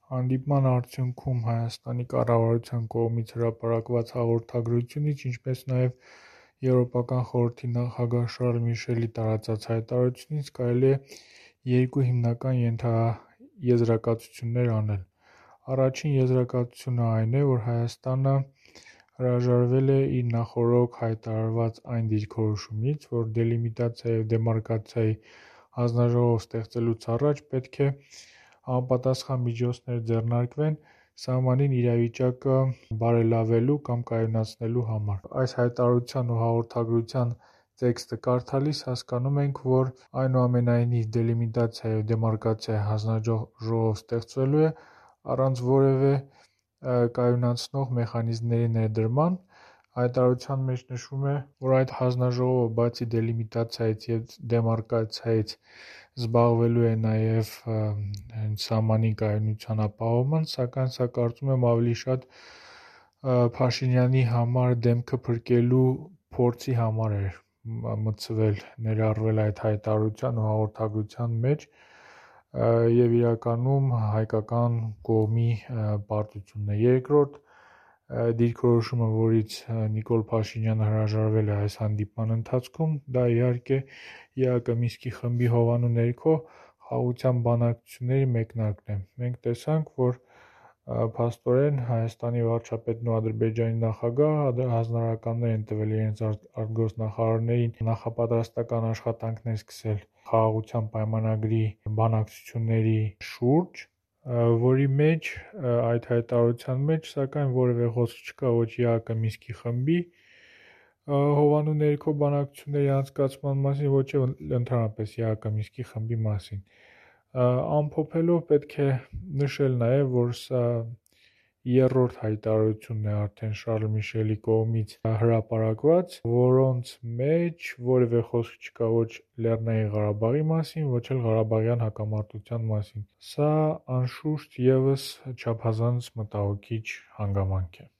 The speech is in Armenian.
Հանդիպման արդյունքում Հայաստանի կառավարության կողմից հրապարակված հաղորդագրությունից, ինչպես նաև Եվրոպական խորհրդի նախագահ Շարլ Միշելի տարածած հայտարարությունից կարելի է երկու հիմնական եզրակացություններ անել: Առաջին եզրակացությունը այն է, որ Հայաստանը հրաժարվել է իր նախօրոք հայտարարված այն դիրքորոշումից, որ դելիմիտացիայի և դեմարկացիայի հանձնաժողով ստեղծելուց առաջ պետք է համապատասխան միջոցներ ձեռնարկվեն սահմանին իրավիճակը բարելավելու կամ կայունացնելու համար: Այս հայտարարության ու հաղորդագրության տեքստը կարդալիս հասկանում ենք, որ այնուամենայնիվ դելիմիտացիայի և դեմարկացիայի հանձնաժողով ստեղծվելու է առանց որևէ կայունացնող մեխանիզմների ներդրման: Հայտարարության մեջ նշվում է, որ այդ հանձնաժողովը բացի դելիմիտացիայից և դեմարկացիայից զբաղվելու է նաև սահմանի կայունության ապահովմամբ, սակայն սա կարծում եմ ավելի շատ Փաշինյանի համար դեմքը փրկելու փորձի համար էր ներառվել այդ հայտարարության ու հաղորդագրության մեջ և իրականում հայկական կողմի պարտությունն է: Երկրորդ դիրքորոշումը, որից Նիկոլ Փաշինյանը հրաժարվել է այս հանդիպման ընթացքում, դա իհարկե ԵԱՀԿ Մինսկի խմբի հովանու ներքո խաղաղության բանակցությունների մեկնարկն է: Մենք տեսանք, որ փաստորեն Հայաստանի վարչապետն ու Ադրբեջանի նախագահը հանձնարարականներ են տվել իրենց արտգործնախարարներին նախապատրաստական աշխատանքներ սկսել խաղաղության պայմանագրի բանակցությունների շուրջ, որի մեջ այդ հայտարարության մեջ սակայն որևէ խոսք չկա ոչ ԵԱՀԿ Մինսկի խմբի հովանու ներքո բանակցությունների անցկացման մասին, ոչ էլ ընդհանրապես ԵԱՀԿ Մինսկի խմբի մասին: Ամփոփելով պետք է նշել նաև, որ սա երրորդ հայտարարությունն է արդեն Շարլ Միշելի կողմից հրապարակված, որոնց մեջ որևէ խոսք չկա ոչ Լեռնային Ղարաբաղի մասին, ոչ էլ Ղարաբաղյան հակամարտության մասին: Սա անշուշտ ևս չափազանց մտահոգիչ հանգամանք է: